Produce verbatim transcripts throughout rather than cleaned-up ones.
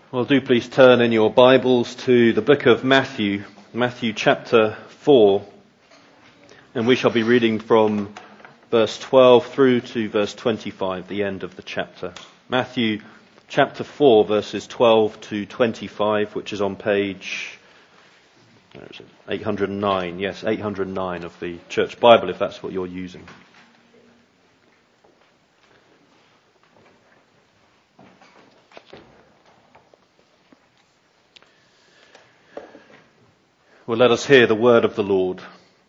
Well, do please turn in your Bibles to the book of Matthew, Matthew chapter four, and we shall be reading from verse twelve through to verse twenty-five, the end of the chapter. Matthew chapter four, verses twelve to twenty-five, which is on page where is it? eight hundred nine, yes, eight hundred nine of the Church Bible, if that's what you're using. Well, let us hear the word of the Lord.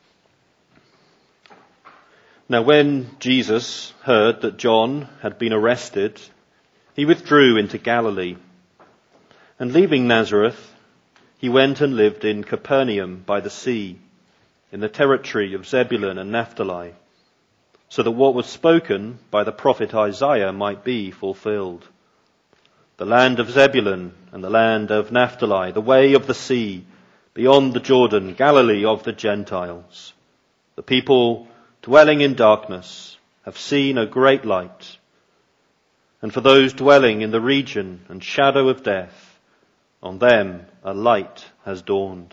Now, when Jesus heard that John had been arrested, he withdrew into Galilee. And leaving Nazareth, he went and lived in Capernaum by the sea, in the territory of Zebulun and Naphtali, so that what was spoken by the prophet Isaiah might be fulfilled. The land of Zebulun and the land of Naphtali, the way of the sea, beyond the Jordan, Galilee of the Gentiles. The people dwelling in darkness have seen a great light. And for those dwelling in the region and shadow of death, on them a light has dawned.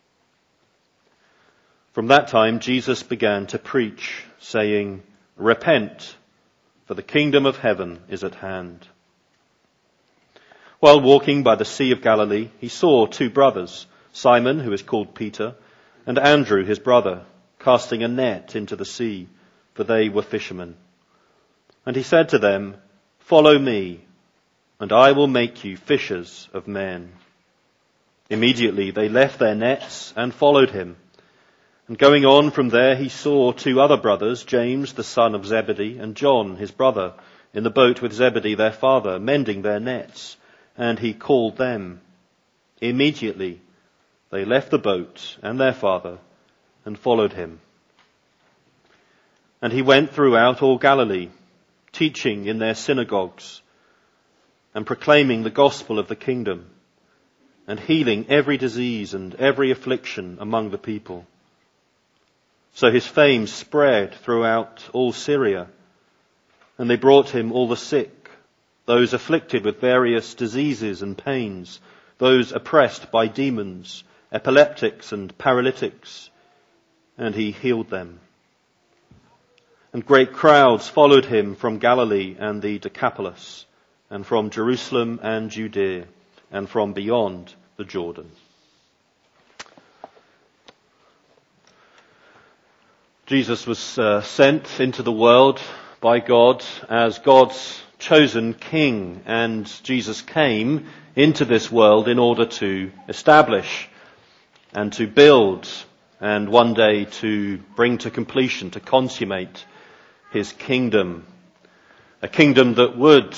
From that time Jesus began to preach, saying, "Repent, for the kingdom of heaven is at hand." While walking by the Sea of Galilee, he saw two brothers, Simon, who is called Peter, and Andrew, his brother, casting a net into the sea, for they were fishermen. And he said to them, "Follow me, and I will make you fishers of men." Immediately they left their nets and followed him. And going on from there, he saw two other brothers, James, the son of Zebedee, and John, his brother, in the boat with Zebedee, their father, mending their nets. And he called them. Immediately they left the boat and their father and followed him. And he went throughout all Galilee, teaching in their synagogues and proclaiming the gospel of the kingdom and healing every disease and every affliction among the people. So his fame spread throughout all Syria, and they brought him all the sick, those afflicted with various diseases and pains, those oppressed by demons, epileptics and paralytics, and he healed them. And great crowds followed him from Galilee and the Decapolis, and from Jerusalem and Judea, and from beyond the Jordan. Jesus was uh, sent into the world by God as God's chosen king, and Jesus came into this world in order to establish and to build, and one day to bring to completion, to consummate his kingdom. A kingdom that would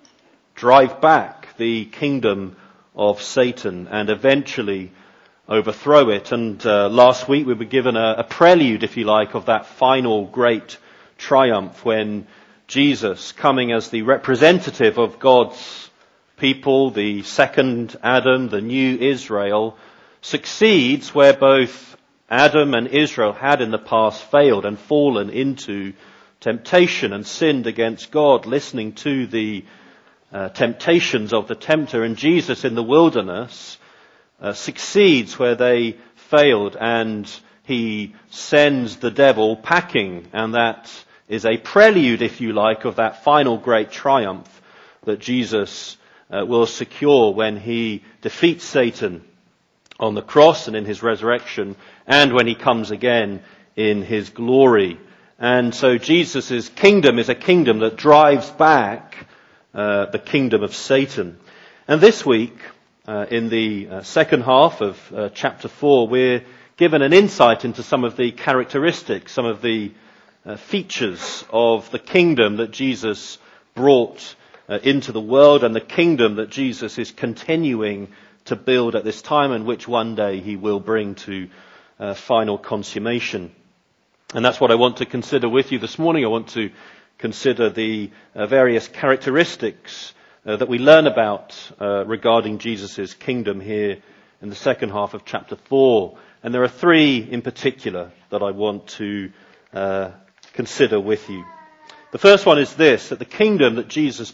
drive back the kingdom of Satan and eventually overthrow it. And uh, last week we were given a, a prelude, if you like, of that final great triumph when Jesus, coming as the representative of God's people, the second Adam, the new Israel, succeeds where both Adam and Israel had in the past failed and fallen into temptation and sinned against God, listening to the uh, temptations of the tempter. And Jesus in the wilderness uh, succeeds where they failed, and he sends the devil packing. And that is a prelude, if you like, of that final great triumph that Jesus uh, will secure when he defeats Satan on the cross and in his resurrection, and when he comes again in his glory. And so Jesus' kingdom is a kingdom that drives back uh, the kingdom of Satan. And this week, uh, in the uh, second half of uh, chapter four, we're given an insight into some of the characteristics, some of the uh, features of the kingdom that Jesus brought uh, into the world, and the kingdom that Jesus is continuing to build at this time, and which one day he will bring to uh, final consummation. And that's what I want to consider with you this morning. I want to consider the uh, various characteristics uh, that we learn about uh, regarding Jesus' kingdom here in the second half of chapter four. And there are three in particular that I want to uh, consider with you. The first one is this, that the kingdom that Jesus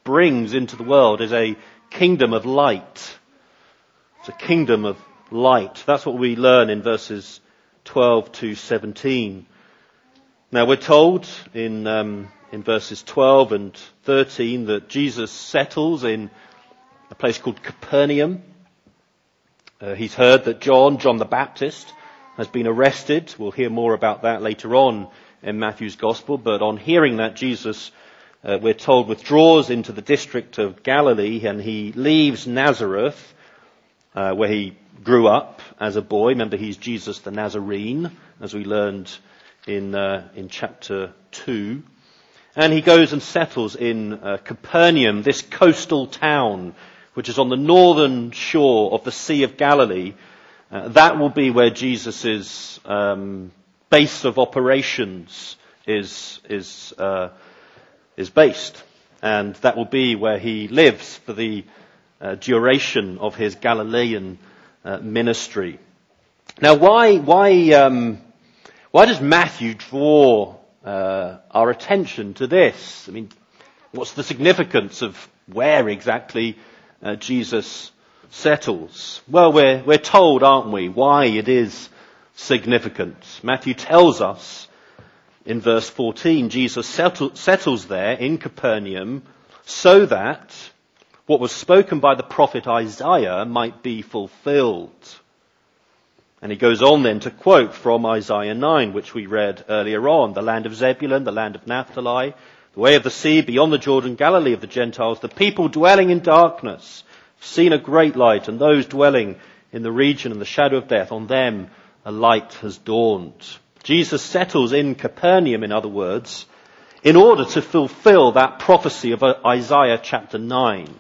brings into the world is a kingdom of light. It's a kingdom of light. That's what we learn in verses twelve to seventeen. Now we're told in um, in verses twelve and thirteen that Jesus settles in a place called Capernaum. Uh, he's heard that John, John the Baptist, has been arrested. We'll hear more about that later on in Matthew's Gospel. But on hearing that, Jesus, uh, we're told, withdraws into the district of Galilee, and he leaves Nazareth, uh, where he grew up as a boy. Remember, he's Jesus the Nazarene, as we learned in uh, in chapter two. And he goes and settles in uh, Capernaum, this coastal town, which is on the northern shore of the Sea of Galilee. Uh, that will be where Jesus' um, base of operations is is uh, is based, and that will be where he lives for the uh, duration of his Galilean uh, ministry. Now, why why um, why does Matthew draw uh, our attention to this? I mean, what's the significance of where exactly uh, Jesus settles? Well, we're we're told, aren't we, why it is significant. Matthew tells us in verse fourteen, Jesus settle, settles there in Capernaum so that what was spoken by the prophet Isaiah might be fulfilled. And he goes on then to quote from Isaiah nine, which we read earlier on, the land of Zebulun, the land of Naphtali, the way of the sea beyond the Jordan, Galilee of the Gentiles, the people dwelling in darkness have seen a great light, and those dwelling in the region and the shadow of death, on them a light has dawned. Jesus settles in Capernaum, in other words, in order to fulfill that prophecy of Isaiah chapter nine.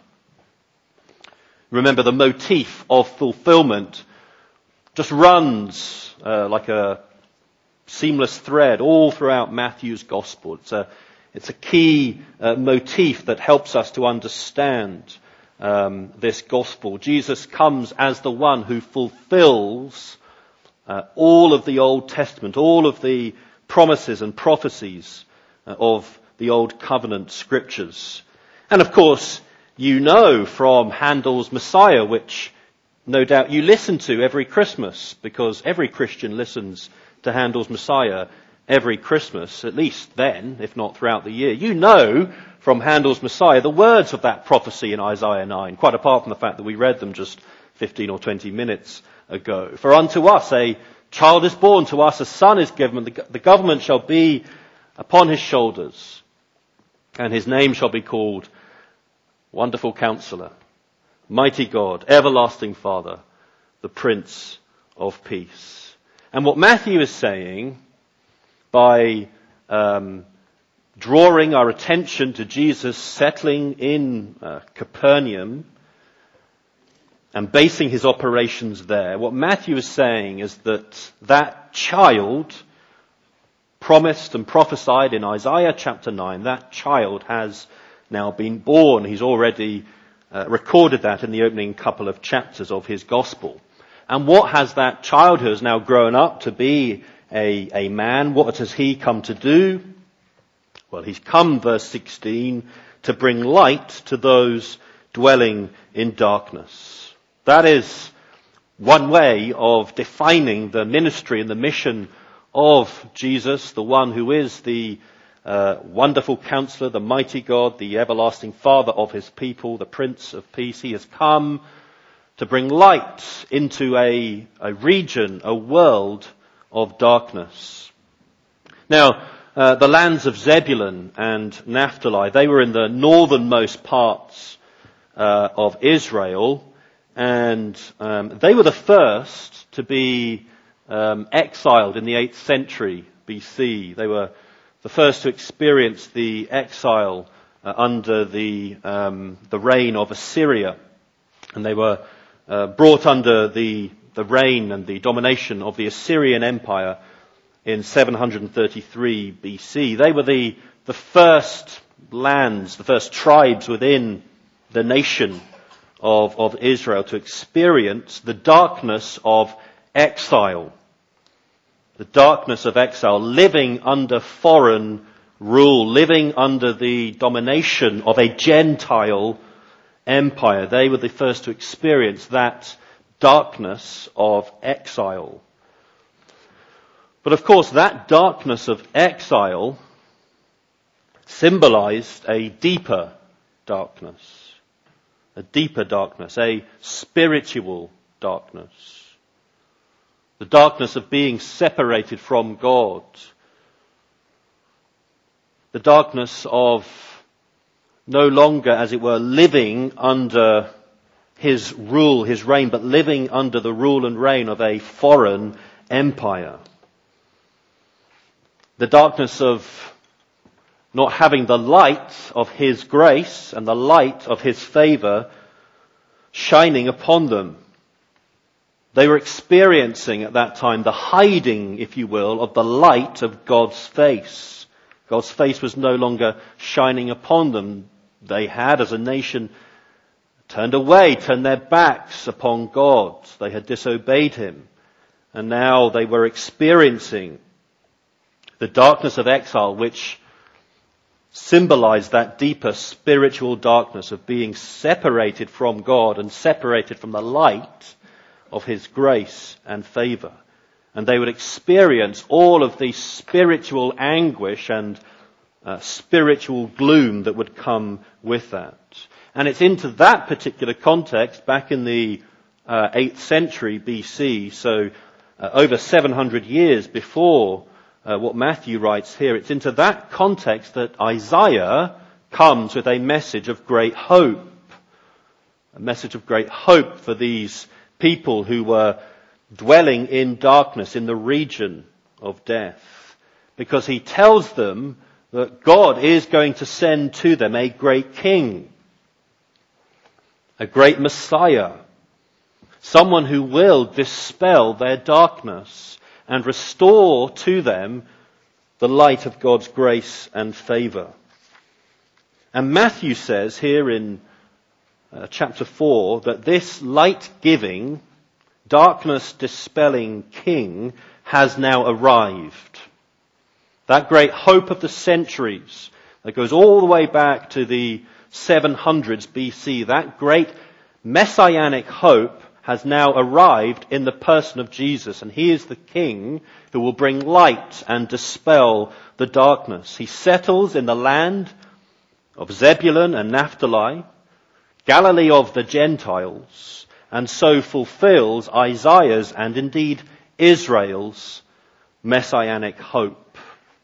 Remember, the motif of fulfillment just runs uh, like a seamless thread all throughout Matthew's Gospel. It's a, it's a key uh, motif that helps us to understand um, this Gospel. Jesus comes as the one who fulfills uh, all of the Old Testament, all of the promises and prophecies uh, of the Old Covenant Scriptures. And of course, you know from Handel's Messiah, which no doubt you listen to every Christmas, because every Christian listens to Handel's Messiah every Christmas, at least then, if not throughout the year. You know from Handel's Messiah the words of that prophecy in Isaiah nine, quite apart from the fact that we read them just fifteen or twenty minutes ago. For unto us a child is born, to us a son is given, the, the government shall be upon his shoulders, and his name shall be called Wonderful Counselor, Mighty God, Everlasting Father, the Prince of Peace. And what Matthew is saying by um, drawing our attention to Jesus settling in uh, Capernaum and basing his operations there, what Matthew is saying is that that child promised and prophesied in Isaiah chapter nine, that child has now been born. He's already Uh, recorded that in the opening couple of chapters of his gospel. And what has that child who has now grown up to be a, a man, what has he come to do? Well, he's come, verse sixteen, to bring light to those dwelling in darkness. That is one way of defining the ministry and the mission of Jesus, the one who is the Uh, Wonderful Counselor, the Mighty God, the Everlasting Father of his people, the Prince of Peace. He has come to bring light into a, a region, a world of darkness. Now, uh, the lands of Zebulun and Naphtali, they were in the northernmost parts uh, of Israel, and um, they were the first to be um, exiled in the eighth century B C. They were the first to experience the exile uh, under the um, the reign of Assyria, and they were uh, brought under the the reign and the domination of the Assyrian Empire in seven hundred thirty-three B C. They were the the first lands, the first tribes within the nation of of Israel to experience the darkness of exile. The darkness of exile, living under foreign rule, living under the domination of a Gentile empire. They were the first to experience that darkness of exile. But of course, that darkness of exile symbolized a deeper darkness, a deeper darkness, a spiritual darkness. The darkness of being separated from God. The darkness of no longer, as it were, living under his rule, his reign, but living under the rule and reign of a foreign empire. The darkness of not having the light of his grace and the light of his favor shining upon them. They were experiencing at that time the hiding, if you will, of the light of God's face. God's face was no longer shining upon them. They had, as a nation, turned away, turned their backs upon God. They had disobeyed him. And now they were experiencing the darkness of exile, which symbolized that deeper spiritual darkness of being separated from God and separated from the light of his grace and favor. And they would experience all of the spiritual anguish and uh, spiritual gloom that would come with that. And it's into that particular context, back in the uh, eighth century B C, so uh, over seven hundred years before uh, what Matthew writes here, it's into that context that Isaiah comes with a message of great hope. A message of great hope for these people who were dwelling in darkness in the region of death. Because he tells them that God is going to send to them a great king, a great Messiah, someone who will dispel their darkness and restore to them the light of God's grace and favor. And Matthew says here in uh, chapter four that this light-giving, darkness-dispelling king has now arrived. That great hope of the centuries that goes all the way back to the seven hundreds B C, that great messianic hope has now arrived in the person of Jesus. And he is the king who will bring light and dispel the darkness. He settles in the land of Zebulun and Naphtali, Galilee of the Gentiles, and so fulfills Isaiah's and indeed Israel's messianic hope.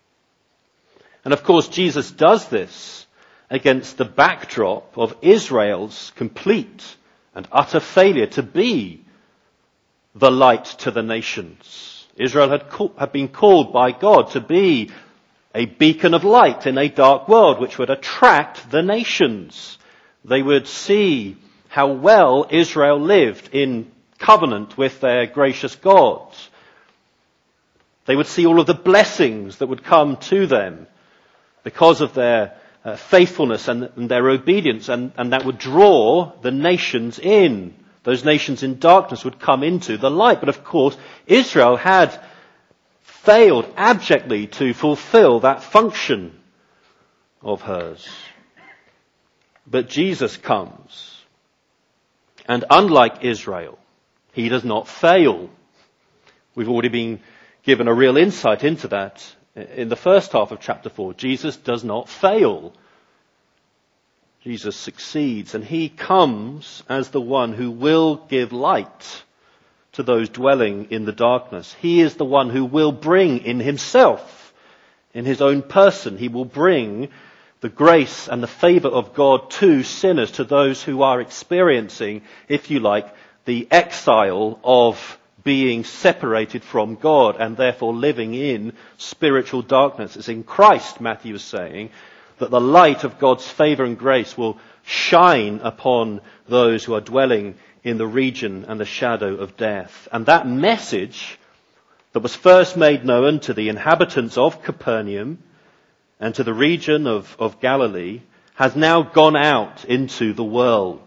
And of course, Jesus does this against the backdrop of Israel's complete and utter failure to be the light to the nations. Israel had, co- had been called by God to be a beacon of light in a dark world which would attract the nations. They would see how well Israel lived in covenant with their gracious God. They would see all of the blessings that would come to them because of their uh, faithfulness and, and their obedience, and, and that would draw the nations in. Those nations in darkness would come into the light. But of course, Israel had failed abjectly to fulfill that function of hers. But Jesus comes, and unlike Israel, he does not fail. We've already been given a real insight into that in the first half of chapter four. Jesus does not fail. Jesus succeeds, and he comes as the one who will give light to those dwelling in the darkness. He is the one who will bring in himself, in his own person, he will bring the grace and the favor of God to sinners, to those who are experiencing, if you like, the exile of being separated from God and therefore living in spiritual darkness. It's in Christ, Matthew is saying, that the light of God's favor and grace will shine upon those who are dwelling in the region and the shadow of death. And that message that was first made known to the inhabitants of Capernaum and to the region of, of Galilee has now gone out into the world.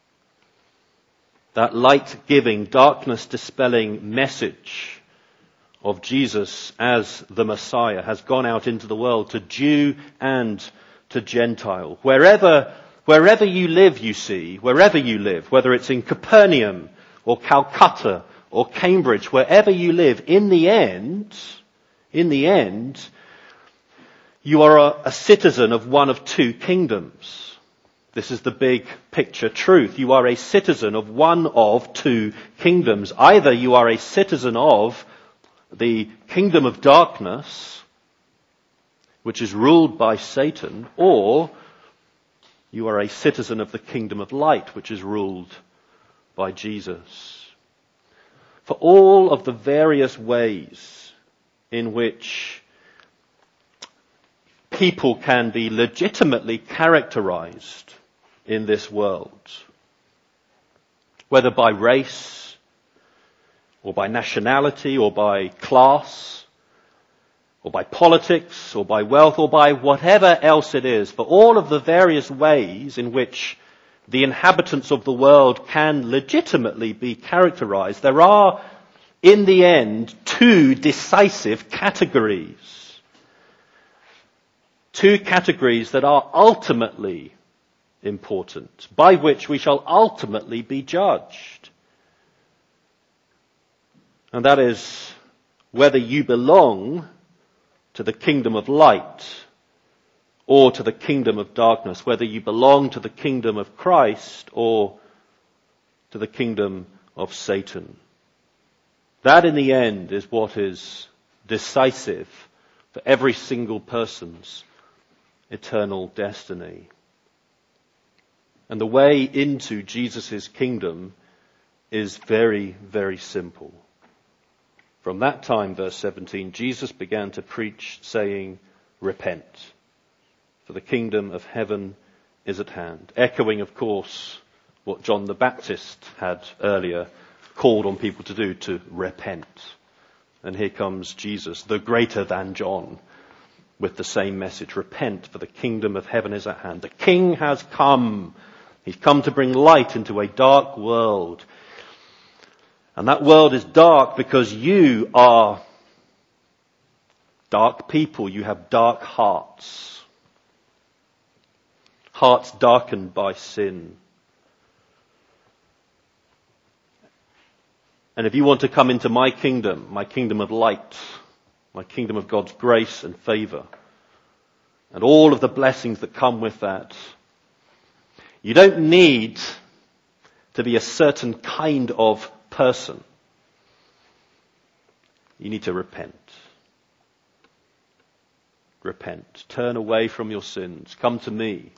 That light-giving, darkness-dispelling message of Jesus as the Messiah has gone out into the world to Jew and to Gentile. Wherever, wherever you live, you see, wherever you live, whether it's in Capernaum or Calcutta or Cambridge, wherever you live, in the end, in the end, you are a, a citizen of one of two kingdoms. This is the big picture truth. You are a citizen of one of two kingdoms. Either you are a citizen of the kingdom of darkness, which is ruled by Satan, or you are a citizen of the kingdom of light, which is ruled by Jesus. For all of the various ways in which people can be legitimately characterized in this world, whether by race or by nationality or by class or by politics or by wealth or by whatever else it is, for all of the various ways in which the inhabitants of the world can legitimately be characterized, there are, in the end, two decisive categories. Two categories that are ultimately important, by which we shall ultimately be judged. And that is whether you belong to the kingdom of light or to the kingdom of darkness, whether you belong to the kingdom of Christ or to the kingdom of Satan. That in the end is what is decisive for every single person's eternal destiny. And the way into Jesus' kingdom is very, very simple. From that time, verse seventeen, Jesus began to preach, saying, "Repent, for the kingdom of heaven is at hand." Echoing, of course, what John the Baptist had earlier called on people to do, to repent. And here comes Jesus, the greater than John, with the same message. Repent, for the kingdom of heaven is at hand. The King has come. He's come to bring light into a dark world. And that world is dark because you are dark people. You have dark hearts. Hearts darkened by sin. And if you want to come into my kingdom, my kingdom of light, my kingdom of God's grace and favor, and all of the blessings that come with that, you don't need to be a certain kind of person. You need to repent. Repent. Turn away from your sins. Come to me.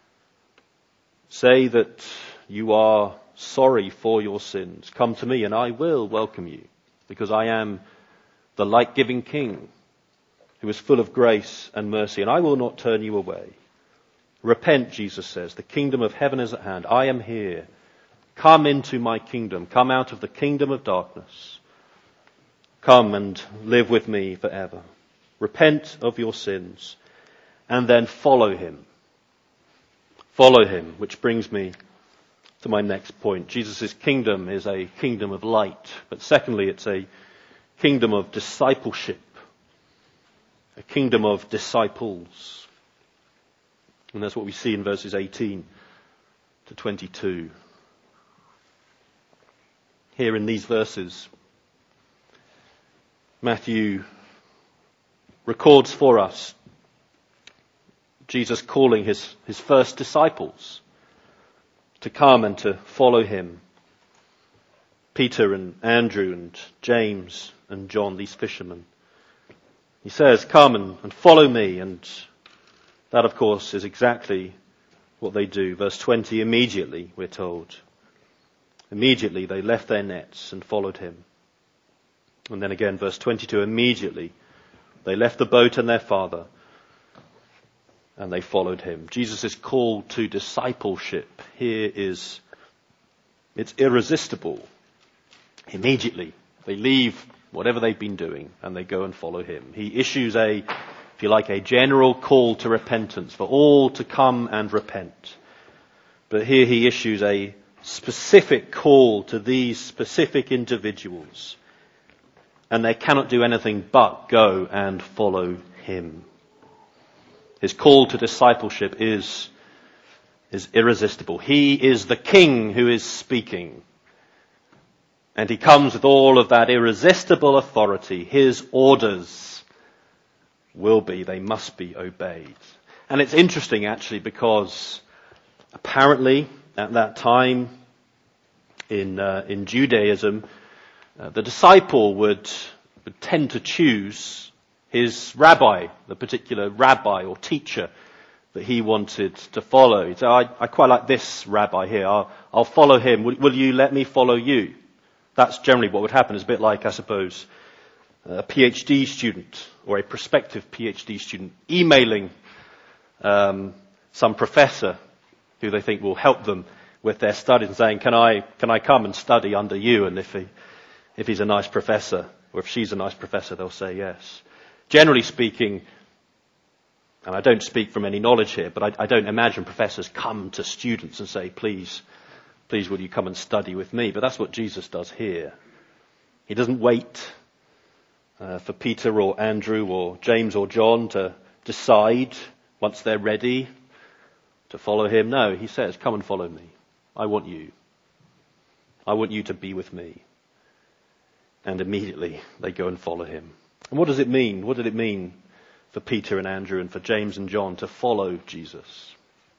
Say that you are sorry for your sins. Come to me and I will welcome you, because I am the light-giving King who is full of grace and mercy, and I will not turn you away. Repent, Jesus says. The kingdom of heaven is at hand. I am here. Come into my kingdom. Come out of the kingdom of darkness. Come and live with me forever. Repent of your sins and then follow him. Follow him, which brings me to my next point. Jesus' kingdom is a kingdom of light, but secondly, it's a kingdom of discipleship, a kingdom of disciples. And that's what we see in verses eighteen to twenty-two. Here in these verses, Matthew records for us Jesus calling his, his first disciples to come and to follow him. Peter and Andrew and James and John, these fishermen. He says, "Come and, and follow me," and that, of course, is exactly what they do. Verse twenty, immediately, we're told. Immediately they left their nets and followed him. And then again, verse twenty-two, immediately they left the boat and their father and they followed him. Jesus' call to discipleship here is, it's irresistible. Immediately they leave whatever they've been doing and they go and follow him. He issues a, if you like, a general call to repentance for all to come and repent. But here he issues a specific call to these specific individuals and they cannot do anything but go and follow him. His call to discipleship is, is irresistible. He is the king who is speaking. And he comes with all of that irresistible authority. His orders will be, they must be obeyed. And it's interesting actually because apparently at that time in uh, in Judaism, uh, the disciple would, would tend to choose his rabbi, the particular rabbi or teacher that he wanted to follow. So I, I quite like this rabbi here. I'll, I'll follow him. Will, will you let me follow you? That's generally what would happen. It's a bit like, I suppose, a PhD student or a prospective PhD student emailing um, some professor who they think will help them with their studies and saying, can I can I come and study under you? And if he if he's a nice professor, or if she's a nice professor, they'll say yes. Generally speaking, and I don't speak from any knowledge here, but I, I don't imagine professors come to students and say, please, please will you come and study with me? But that's what Jesus does here. He doesn't wait uh, for Peter or Andrew or James or John to decide once they're ready to follow him. No, he says, come and follow me. I want you. I want you to be with me. And immediately they go and follow him. And what does it mean? What did it mean for Peter and Andrew and for James and John to follow Jesus?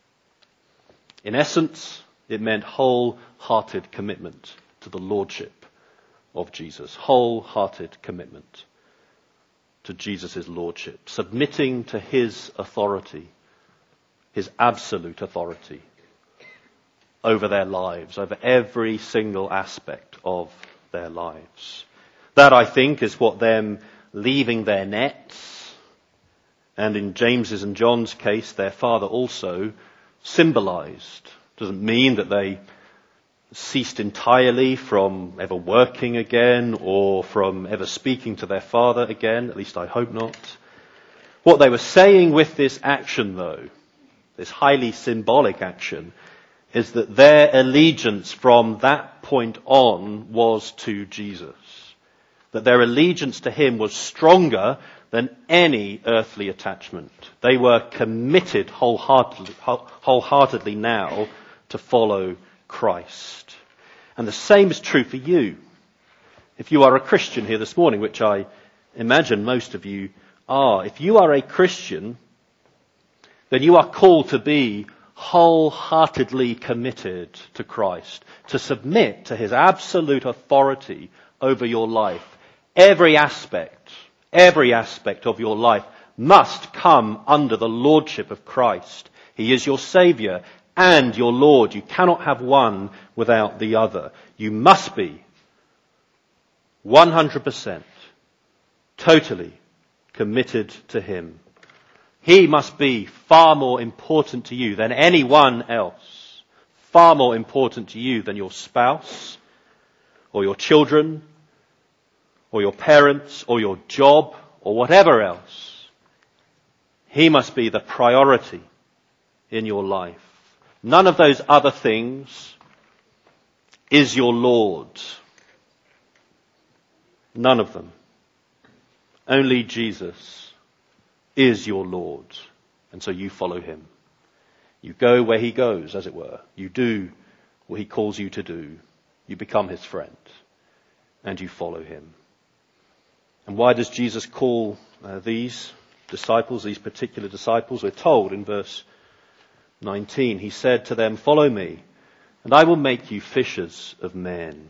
In essence, it meant wholehearted commitment to the lordship of Jesus. Wholehearted commitment to Jesus' lordship. Submitting to his authority, his absolute authority over their lives, over every single aspect of their lives. That, I think, is what them leaving their nets, and in James's and John's case, their father also symbolized. Doesn't mean that they ceased entirely from ever working again or from ever speaking to their father again. At least I hope not. What they were saying with this action, though, this highly symbolic action, is that their allegiance from that point on was to Jesus. That their allegiance to him was stronger than any earthly attachment. They were committed wholeheartedly, wholeheartedly now to follow Christ. And the same is true for you. If you are a Christian here this morning, which I imagine most of you are, if you are a Christian, then you are called to be wholeheartedly committed to Christ, to submit to his absolute authority over your life. Every aspect, every aspect of your life must come under the lordship of Christ. He is your Saviour and your Lord. You cannot have one without the other. You must be one hundred percent totally committed to him. He must be far more important to you than anyone else. Far more important to you than your spouse or your children or your parents or your job or whatever else. He must be the priority in your life. None of those other things is your Lord. None of them. Only Jesus is your Lord. And so you follow him. You go where he goes, as it were. You do what he calls you to do. You become his friend. And you follow him. And why does Jesus call uh, these disciples, these particular disciples? We're told in verse nineteen, he said to them, follow me, and I will make you fishers of men.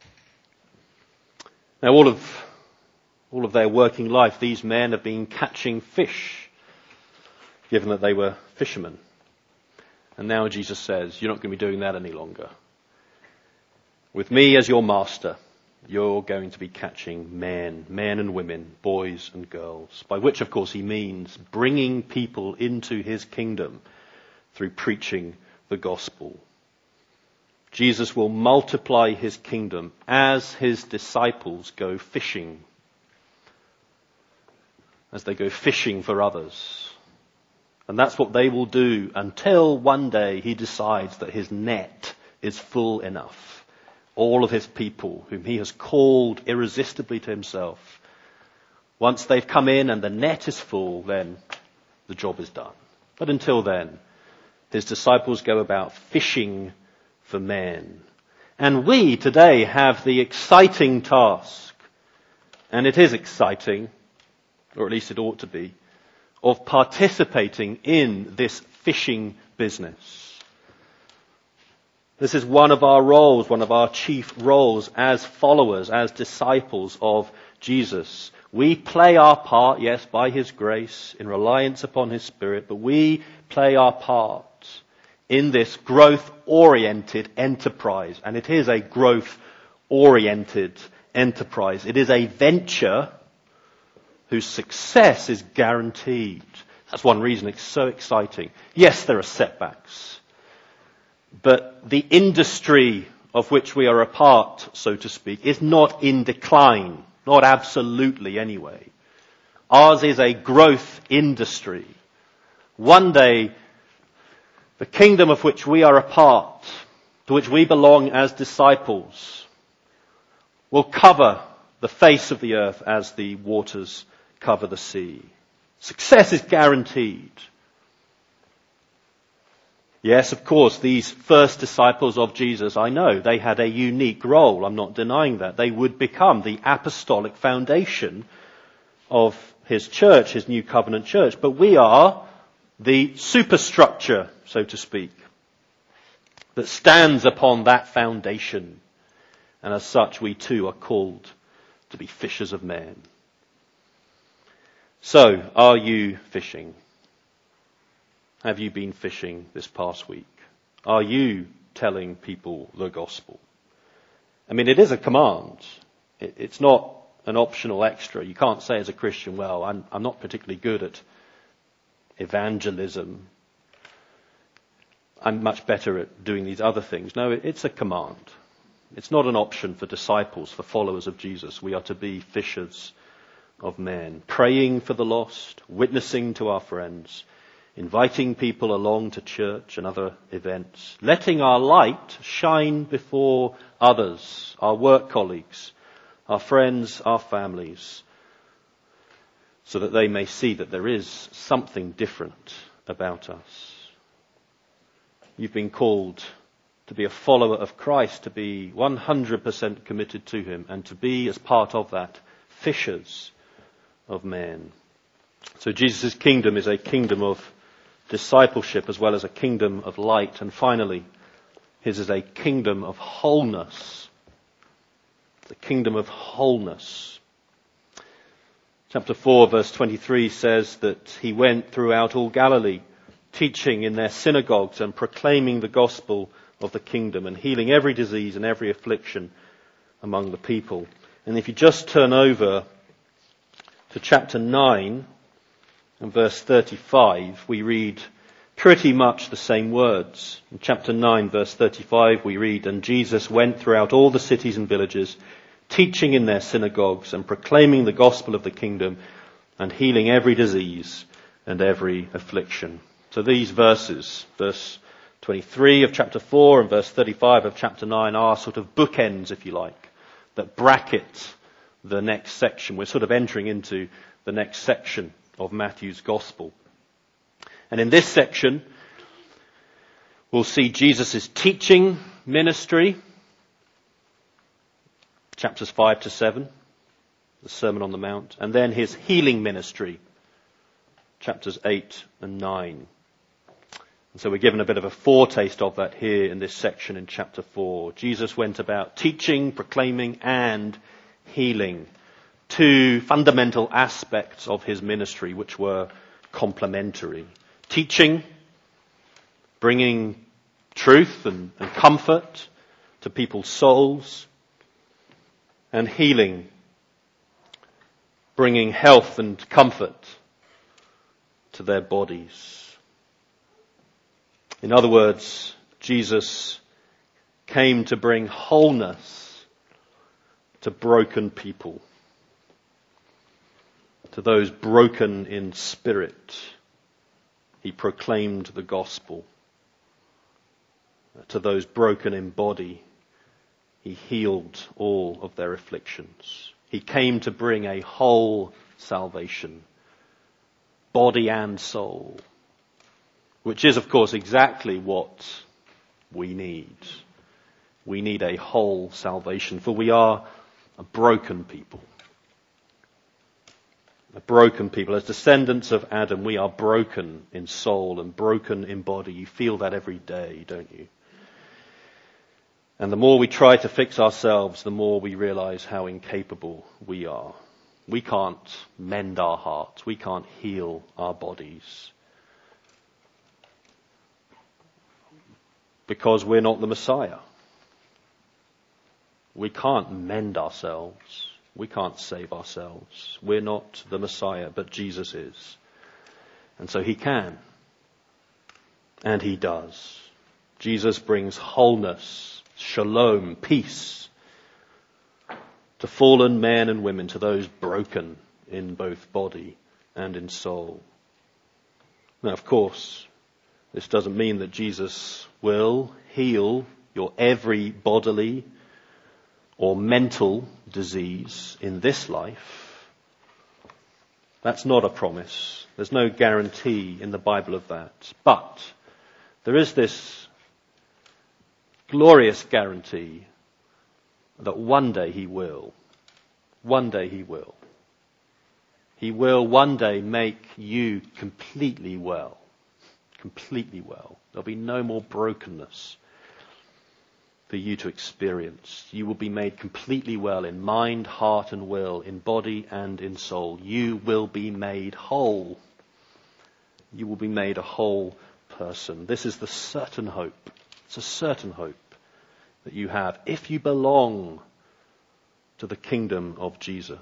Now all of all of their working life, these men have been catching fish, given that they were fishermen. And now Jesus says, you're not going to be doing that any longer. With me as your master, you're going to be catching men, men and women, boys and girls. By which, of course, he means bringing people into his kingdom through preaching the gospel. Jesus will multiply his kingdom as his disciples go fishing. As they go fishing for others. And that's what they will do until one day he decides that his net is full enough. all of his people, whom he has called irresistibly to himself. Once they've come in and the net is full, then the job is done. But until then, his disciples go about fishing for men. And we today have the exciting task, and it is exciting, or at least it ought to be, of participating in this fishing business. This is one of our roles, one of our chief roles as followers, as disciples of Jesus. We play our part, yes, by his grace, in reliance upon his Spirit, but we play our part in this growth-oriented enterprise. And it is a growth-oriented enterprise. It is a venture whose success is guaranteed. That's one reason it's so exciting. Yes, there are setbacks. But the industry of which we are a part, so to speak, is not in decline. Not absolutely anyway. Ours is a growth industry. One day, the kingdom of which we are a part, to which we belong as disciples, will cover the face of the earth as the waters cover the sea. Success is guaranteed. Yes, of course, these first disciples of Jesus, I know, they had a unique role. I'm not denying that. They would become the apostolic foundation of his church, his new covenant church. But we are the superstructure, so to speak, that stands upon that foundation. And as such, we too are called to be fishers of men. So, are you fishing? Have you been fishing this past week? Are you telling people the gospel? I mean, it is a command. It, it's not an optional extra. You can't say as a Christian, well, I'm, I'm not particularly good at evangelism. I'm much better at doing these other things. No, it, it's a command. It's not an option for disciples, for followers of Jesus. We are to be fishers of men, praying for the lost, witnessing to our friends, inviting people along to church and other events, letting our light shine before others, our work colleagues, our friends, our families, so that they may see that there is something different about us. You've been called to be a follower of Christ, to be one hundred percent committed to him, and to be, as part of that, fishers of men. So Jesus' kingdom is a kingdom of discipleship as well as a kingdom of light. And finally, his is a kingdom of wholeness. The kingdom of wholeness. Chapter four, verse twenty-three says that he went throughout all Galilee, teaching in their synagogues and proclaiming the gospel of the kingdom and healing every disease and every affliction among the people. And if you just turn over to chapter nine and verse thirty-five, we read pretty much the same words. In chapter nine, verse thirty-five, we read, "And Jesus went throughout all the cities and villages, teaching in their synagogues and proclaiming the gospel of the kingdom and healing every disease and every affliction." So these verses, verse twenty-three of chapter four and verse thirty-five of chapter nine, are sort of bookends, if you like, that bracket the next section. We're sort of entering into the next section of Matthew's gospel. And in this section, we'll see Jesus' teaching ministry, chapters five to seven, the Sermon on the Mount, and then his healing ministry, chapters eight and nine. And so we're given a bit of a foretaste of that here in this section in chapter four. Jesus went about teaching, proclaiming, and healing. Two fundamental aspects of his ministry which were complementary. Teaching, bringing truth and, and comfort to people's souls. And healing, bringing health and comfort to their bodies. In other words, Jesus came to bring wholeness to broken people, to those broken in spirit. He proclaimed the gospel. To those broken in body, he he healed all of their afflictions. He came to bring a whole salvation, body and soul, which is, of course, exactly what we need. We need a whole salvation, for we are a broken people. A broken people. As descendants of Adam, we are broken in soul and broken in body. You feel that every day, don't you? And the more we try to fix ourselves, the more we realize how incapable we are. We can't mend our hearts. We can't heal our bodies. Because we're not the Messiah. We can't mend ourselves. We can't save ourselves. We're not the Messiah, but Jesus is. And so he can. And he does. Jesus brings wholeness, shalom, peace to fallen men and women, to those broken in both body and in soul. Now, of course, this doesn't mean that Jesus will heal your every bodily or mental disease in this life. That's not a promise. There's no guarantee in the Bible of that. But there is this glorious guarantee that one day he will. One day he will. He will one day make you completely well. Completely well. There'll be no more brokenness for you to experience. You will be made completely well in mind, heart and will, in body and in soul. You will be made whole. You will be made a whole person. This is the certain hope. It's a certain hope that you have if you belong to the kingdom of Jesus.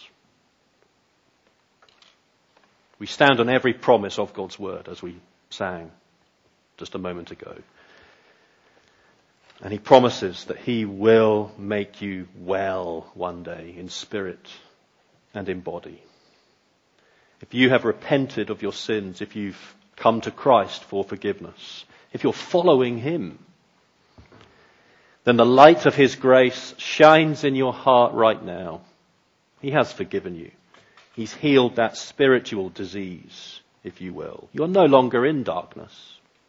We stand on every promise of God's word, as we sang just a moment ago. And he promises that he will make you well one day in spirit and in body. If you have repented of your sins, if you've come to Christ for forgiveness, if you're following him, then the light of his grace shines in your heart right now. He has forgiven you. He's healed that spiritual disease, if you will. You're no longer in darkness.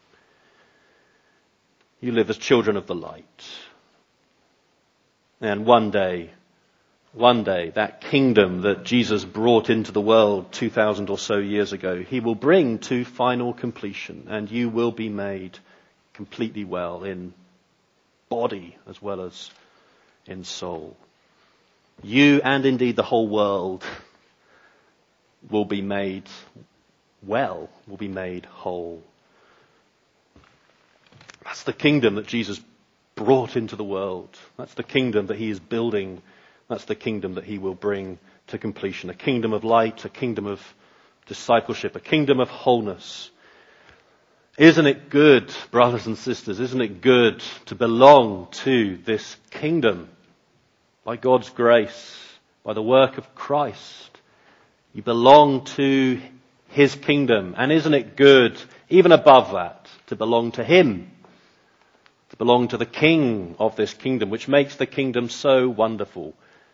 You live as children of the light. And one day, one day, that kingdom that Jesus brought into the world two thousand or so years ago, he will bring to final completion, and you will be made completely well in body as well as in soul. You and indeed the whole world will be made well, will be made whole. That's the kingdom that Jesus brought into the world. That's the kingdom that he is building. That's the kingdom that he will bring to completion. A kingdom of light, a kingdom of discipleship, a kingdom of wholeness. Isn't it good, brothers and sisters, isn't it good to belong to this kingdom by God's grace, by the work of Christ? You belong to his kingdom. And isn't it good, even above that, to belong to him? To belong to the king of this kingdom, which makes the kingdom so wonderful.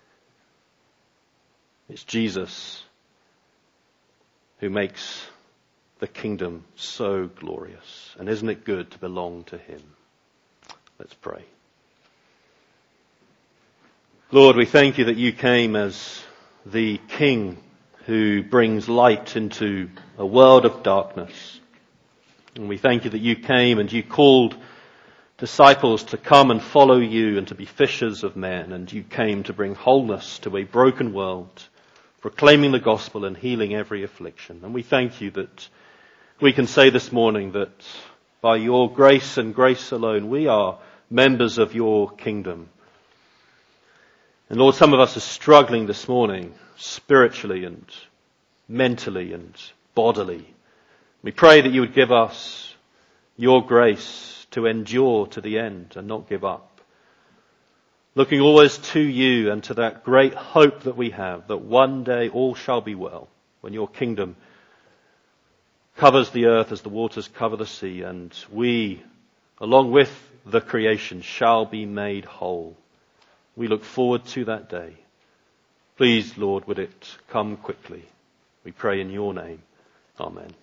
It's Jesus who makes the kingdom so glorious. And isn't it good to belong to him? Let's pray. Lord, we thank you that you came as the king who brings light into a world of darkness. And we thank you that you came and you called disciples to come and follow you and to be fishers of men. And you came to bring wholeness to a broken world, proclaiming the gospel and healing every affliction. And we thank you that we can say this morning that by your grace and grace alone, we are members of your kingdom. And Lord, some of us are struggling this morning, spiritually and mentally and bodily. We pray that you would give us your grace to endure to the end and not give up. Looking always to you and to that great hope that we have, that one day all shall be well, when your kingdom covers the earth as the waters cover the sea, and we, along with the creation, shall be made whole. We look forward to that day. Please, Lord, would it come quickly? We pray in your name. Amen.